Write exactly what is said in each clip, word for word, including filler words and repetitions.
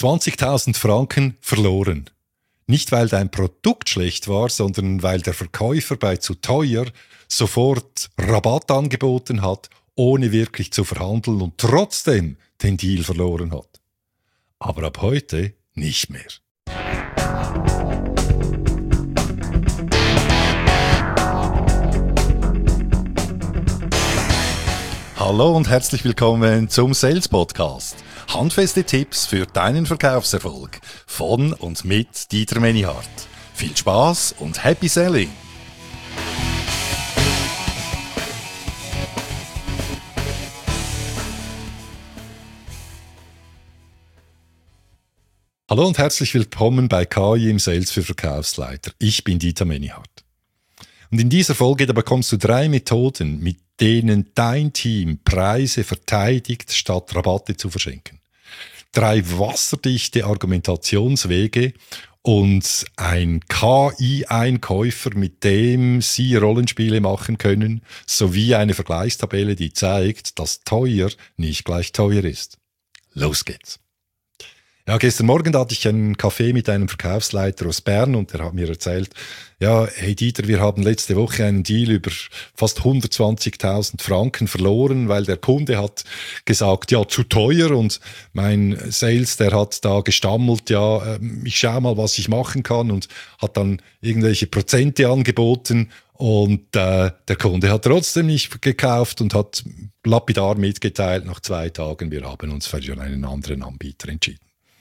zwanzigtausend Franken verloren. Nicht, weil dein Produkt schlecht war, sondern weil der Verkäufer bei zu teuer sofort Rabatt angeboten hat, ohne wirklich zu verhandeln und trotzdem den Deal verloren hat. Aber ab heute nicht mehr. Hallo und herzlich willkommen zum Sales Podcast. Handfeste Tipps für deinen Verkaufserfolg von und mit Dieter Menihardt. Viel Spaß und Happy Selling! Hallo und herzlich willkommen bei K I im Sales für Verkaufsleiter. Ich bin Dieter Menihardt. Und in dieser Folge da bekommst du drei Methoden, mit denen dein Team Preise verteidigt, statt Rabatte zu verschenken. Drei wasserdichte Argumentationswege und ein K I-Einkäufer, mit dem Sie Rollenspiele machen können, sowie eine Vergleichstabelle, die zeigt, dass teuer nicht gleich teuer ist. Los geht's! Ja, gestern Morgen hatte ich einen Kaffee mit einem Verkaufsleiter aus Bern und der hat mir erzählt, ja, hey Dieter, wir haben letzte Woche einen Deal über fast hundertzwanzigtausend Franken verloren, weil der Kunde hat gesagt, ja, zu teuer und mein Sales, der hat da gestammelt, ja, ich schau mal, was ich machen kann und hat dann irgendwelche Prozente angeboten und äh, der Kunde hat trotzdem nicht gekauft und hat lapidar mitgeteilt nach zwei Tagen, wir haben uns für einen anderen Anbieter entschieden.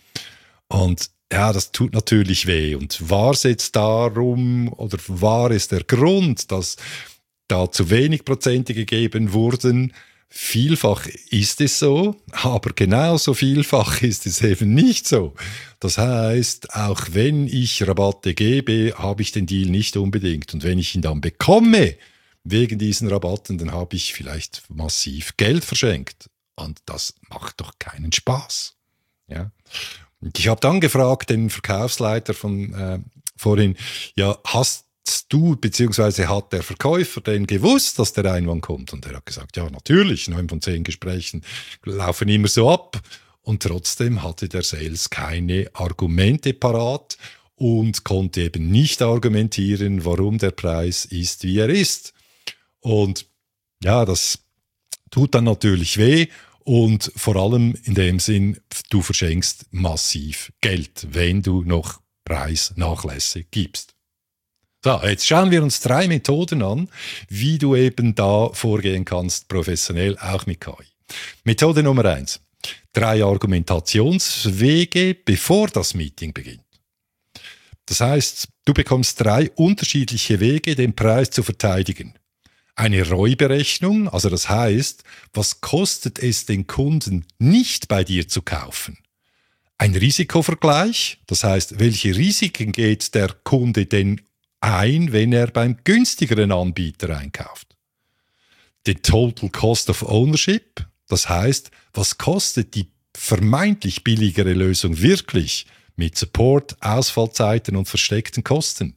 Und ja, das tut natürlich weh. Und war es jetzt darum oder war es der Grund, dass da zu wenig Prozente gegeben wurden? Vielfach ist es so, aber genauso vielfach ist es eben nicht so. Das heißt, auch wenn ich Rabatte gebe, habe ich den Deal nicht unbedingt. Und wenn ich ihn dann bekomme, wegen diesen Rabatten, dann habe ich vielleicht massiv Geld verschenkt. Und das macht doch keinen Spaß. Ja. Und ich habe dann gefragt, den Verkaufsleiter von äh, vorhin, ja, hast du, beziehungsweise hat der Verkäufer denn gewusst, dass der Einwand kommt? Und er hat gesagt, ja, natürlich, neun von zehn Gesprächen laufen immer so ab. Und trotzdem hatte der Sales keine Argumente parat und konnte eben nicht argumentieren, warum der Preis ist, wie er ist. Und ja, das tut dann natürlich weh. Und vor allem in dem Sinn, du verschenkst massiv Geld, wenn du noch Preisnachlässe gibst. So, jetzt schauen wir uns drei Methoden an, wie du eben da vorgehen kannst, professionell, auch mit K I. Methode Nummer eins. Drei Argumentationswege, bevor das Meeting beginnt. Das heißt, du bekommst drei unterschiedliche Wege, den Preis zu verteidigen. Eine R O I-Berechnung, also das heißt, was kostet es den Kunden nicht bei dir zu kaufen? Ein Risikovergleich, das heißt, welche Risiken geht der Kunde denn ein, wenn er beim günstigeren Anbieter einkauft? Den Total Cost of Ownership, das heißt, was kostet die vermeintlich billigere Lösung wirklich mit Support, Ausfallzeiten und versteckten Kosten?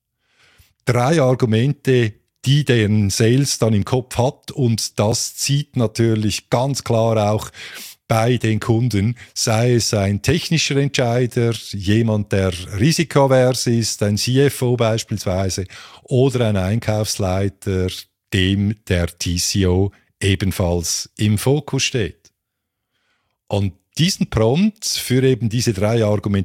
Drei Argumente, die deren Sales dann im Kopf hat und das zieht natürlich ganz klar auch bei den Kunden, sei es ein technischer Entscheider, jemand, der risikoavers ist, ein C F O beispielsweise oder ein Einkaufsleiter, dem der T C O ebenfalls im Fokus steht. Und diesen Prompt für eben diese drei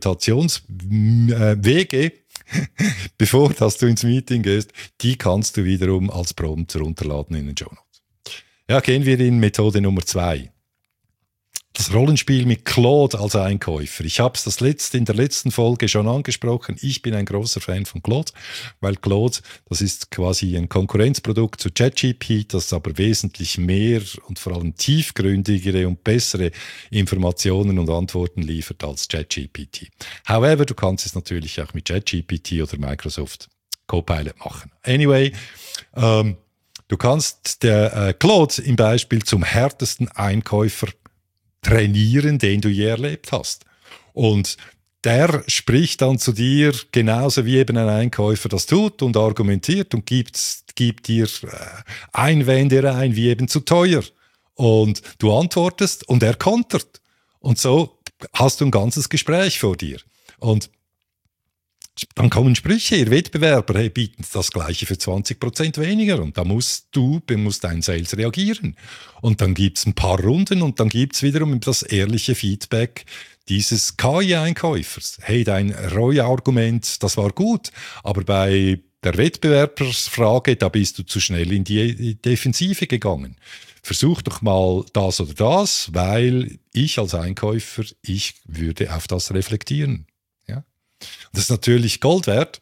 Argumentationswege, bevor dass du ins Meeting gehst, die kannst du wiederum als Prompt runterladen in den Show Notes. Ja, gehen wir in Methode Nummer zwei. Das Rollenspiel mit Claude als Einkäufer. Ich habe es das letzte, in der letzten Folge schon angesprochen. Ich bin ein großer Fan von Claude, weil Claude, das ist quasi ein Konkurrenzprodukt zu ChatGPT, das aber wesentlich mehr und vor allem tiefgründigere und bessere Informationen und Antworten liefert als ChatGPT. However, du kannst es natürlich auch mit ChatGPT oder Microsoft Copilot machen. Anyway, ähm, du kannst der äh, Claude im Beispiel zum härtesten Einkäufer trainieren, den du je erlebt hast. Und der spricht dann zu dir genauso wie eben ein Einkäufer das tut und argumentiert und gibt, gibt dir Einwände rein, wie eben zu teuer. Und du antwortest und er kontert. Und so hast du ein ganzes Gespräch vor dir. Und dann kommen Sprüche, ihr Wettbewerber hey, bieten das Gleiche für zwanzig Prozent weniger und da musst du, muss dein Sales reagieren. Und dann gibt's ein paar Runden und dann gibt's wiederum das ehrliche Feedback dieses K I-Einkäufers. Hey, dein R O I-Argument, das war gut, aber bei der Wettbewerbsfrage, da bist du zu schnell in die Defensive gegangen. Versuch doch mal das oder das, weil ich als Einkäufer, ich würde auf das reflektieren. Das ist natürlich Gold wert.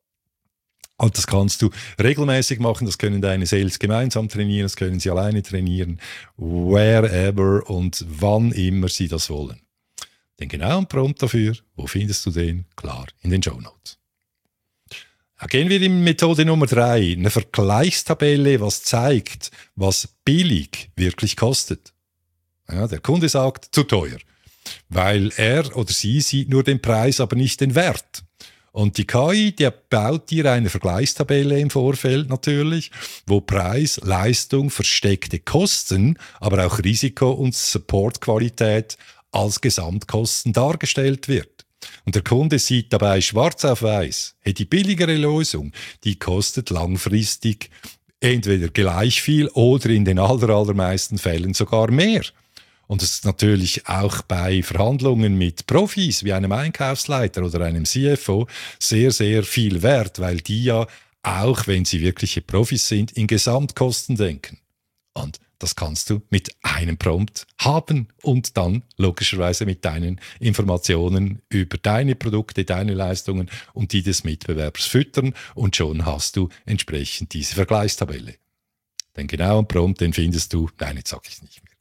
Und das kannst du regelmäßig machen. Das können deine Sales gemeinsam trainieren. Das können sie alleine trainieren. Wherever und wann immer sie das wollen. Den genauen Prompt dafür, wo findest du den? Klar, in den Shownotes. Gehen wir in Methode Nummer drei. Eine Vergleichstabelle, was zeigt, was billig wirklich kostet. Ja, der Kunde sagt, zu teuer. Weil er oder sie sieht nur den Preis, aber nicht den Wert. Und die K I, der baut dir eine Vergleichstabelle im Vorfeld natürlich, wo Preis, Leistung, versteckte Kosten, aber auch Risiko und Supportqualität als Gesamtkosten dargestellt wird. Und der Kunde sieht dabei schwarz auf weiß, hey, die billigere Lösung, die kostet langfristig entweder gleich viel oder in den aller, allermeisten Fällen sogar mehr. Und es ist natürlich auch bei Verhandlungen mit Profis wie einem Einkaufsleiter oder einem C F O sehr, sehr viel wert, weil die ja, auch wenn sie wirkliche Profis sind, in Gesamtkosten denken. Und das kannst du mit einem Prompt haben und dann logischerweise mit deinen Informationen über deine Produkte, deine Leistungen und die des Mitbewerbs füttern und schon hast du entsprechend diese Vergleichstabelle. Den genauen Prompt, den findest du, nein, jetzt sag ich nicht mehr.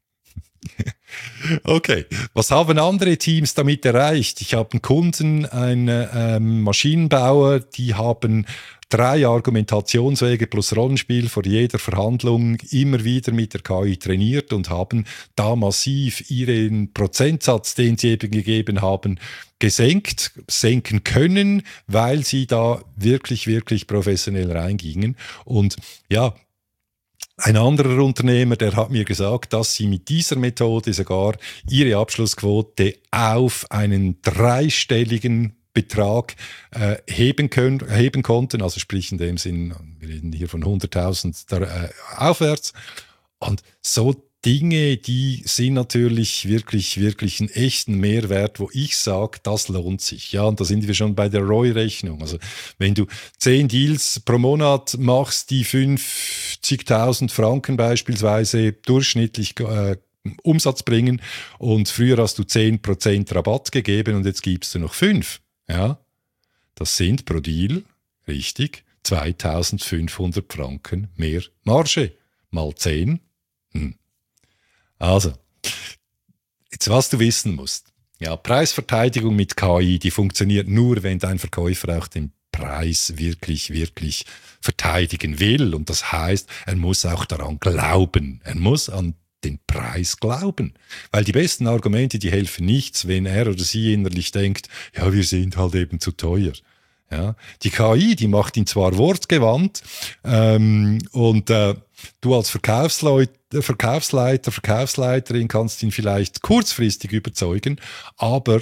Okay, was haben andere Teams damit erreicht? Ich habe einen Kunden, einen ähm, Maschinenbauer, die haben drei Argumentationswege plus Rollenspiel vor jeder Verhandlung immer wieder mit der K I trainiert und haben da massiv ihren Prozentsatz, den sie eben gegeben haben, gesenkt, senken können, weil sie da wirklich, wirklich professionell reingingen. Und ja, ein anderer Unternehmer, der hat mir gesagt, dass sie mit dieser Methode sogar ihre Abschlussquote auf einen dreistelligen Betrag äh, heben können, heben konnten, also sprich in dem Sinn, wir reden hier von hunderttausend äh, aufwärts. Und so Dinge, die sind natürlich wirklich, wirklich einen echten Mehrwert, wo ich sage, das lohnt sich. Ja, und da sind wir schon bei der R O I-Rechnung. Also wenn du zehn Deals pro Monat machst, die fünfzigtausend Franken beispielsweise durchschnittlich äh, Umsatz bringen und früher hast du zehn Prozent Rabatt gegeben und jetzt gibst du noch fünf. Ja, das sind pro Deal, richtig, zweitausendfünfhundert Franken mehr Marge. Mal zehn. Hm. Also, jetzt was du wissen musst. Ja, Preisverteidigung mit K I, die funktioniert nur, wenn dein Verkäufer auch den Preis wirklich, wirklich verteidigen will. Und das heißt, er muss auch daran glauben. Er muss an den Preis glauben. Weil die besten Argumente, die helfen nichts, wenn er oder sie innerlich denkt, ja, wir sind halt eben zu teuer. Ja, die K I, die macht ihn zwar wortgewandt ähm, und äh, du als Verkaufsleut, Verkaufsleiter, Verkaufsleiterin kannst ihn vielleicht kurzfristig überzeugen, aber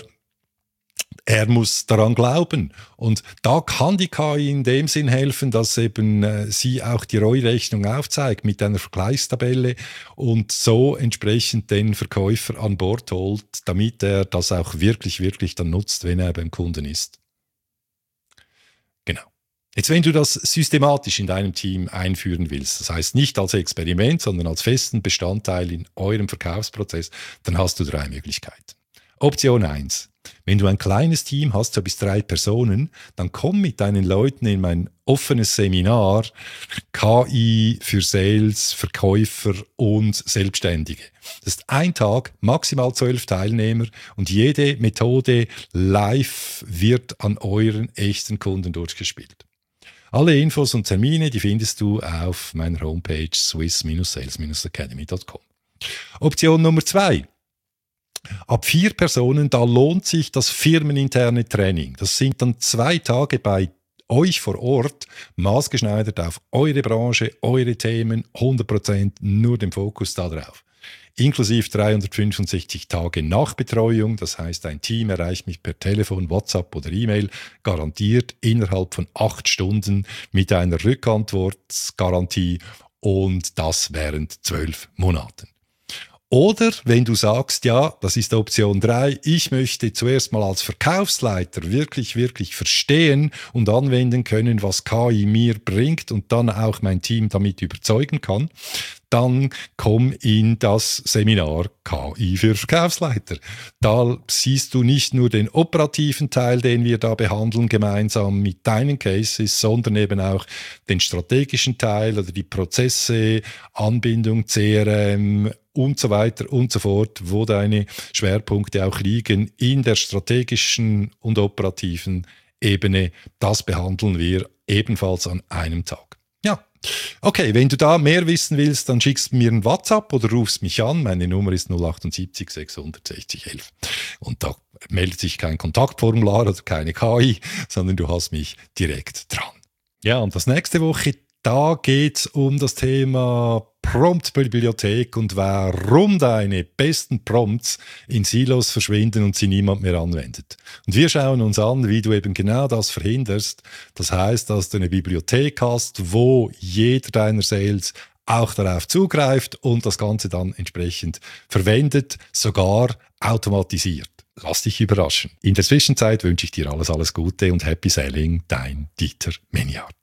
er muss daran glauben. Und da kann die K I in dem Sinn helfen, dass eben äh, sie auch die R O I-Rechnung aufzeigt mit einer Vergleichstabelle und so entsprechend den Verkäufer an Bord holt, damit er das auch wirklich, wirklich dann nutzt, wenn er beim Kunden ist. Genau. Jetzt, wenn du das systematisch in deinem Team einführen willst, das heißt nicht als Experiment, sondern als festen Bestandteil in eurem Verkaufsprozess, dann hast du drei Möglichkeiten. Option eins. Wenn du ein kleines Team hast, so bis drei Personen, dann komm mit deinen Leuten in mein offenes Seminar K I für Sales, Verkäufer und Selbstständige. Das ist ein Tag, maximal zwölf Teilnehmer und jede Methode live wird an euren echten Kunden durchgespielt. Alle Infos und Termine, die findest du auf meiner Homepage swiss sales academy punkt com. Option Nummer zwei. Ab vier Personen, da lohnt sich das firmeninterne Training. Das sind dann zwei Tage bei euch vor Ort, maßgeschneidert auf eure Branche, eure Themen, hundert Prozent nur den Fokus da drauf. inklusive dreihundertfünfundsechzig Tage Nachbetreuung. Das heißt, ein Team erreicht mich per Telefon, WhatsApp oder E-Mail garantiert innerhalb von acht Stunden mit einer Rückantwortgarantie und das während zwölf Monaten. Oder wenn du sagst, ja, das ist Option drei, ich möchte zuerst mal als Verkaufsleiter wirklich, wirklich verstehen und anwenden können, was K I mir bringt und dann auch mein Team damit überzeugen kann, dann komm in das Seminar K I für Verkaufsleiter. Da siehst du nicht nur den operativen Teil, den wir da behandeln, gemeinsam mit deinen Cases, sondern eben auch den strategischen Teil oder die Prozesse, Anbindung, C R M und so weiter und so fort, wo deine Schwerpunkte auch liegen in der strategischen und operativen Ebene. Das behandeln wir ebenfalls an einem Tag. Ja. Okay, wenn du da mehr wissen willst, dann schickst du mir ein WhatsApp oder rufst mich an. Meine Nummer ist null achtundsiebzig sechshundertsechzig elf. Und da meldet sich kein Kontaktformular oder keine K I, sondern du hast mich direkt dran. Ja, und das nächste Woche, da geht's um das Thema Prompt-Bibliothek und warum deine besten Prompts in Silos verschwinden und sie niemand mehr anwendet. Und wir schauen uns an, wie du eben genau das verhinderst. Das heißt, dass du eine Bibliothek hast, wo jeder deiner Sales auch darauf zugreift und das Ganze dann entsprechend verwendet, sogar automatisiert. Lass dich überraschen. In der Zwischenzeit wünsche ich dir alles, alles Gute und Happy Selling, dein Dieter Menihardt.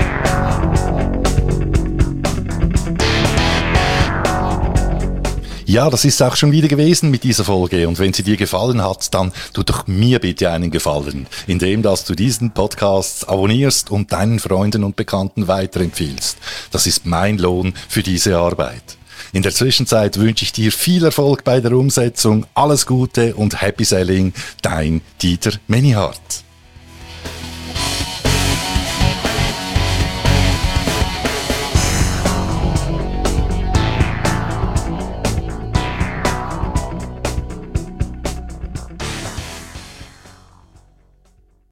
Ja, das ist auch schon wieder gewesen mit dieser Folge. Und wenn sie dir gefallen hat, dann tu doch mir bitte einen Gefallen, indem dass du diesen Podcast abonnierst und deinen Freunden und Bekannten weiterempfiehlst. Das ist mein Lohn für diese Arbeit. In der Zwischenzeit wünsche ich dir viel Erfolg bei der Umsetzung, alles Gute und Happy Selling, dein Dieter Menihardt.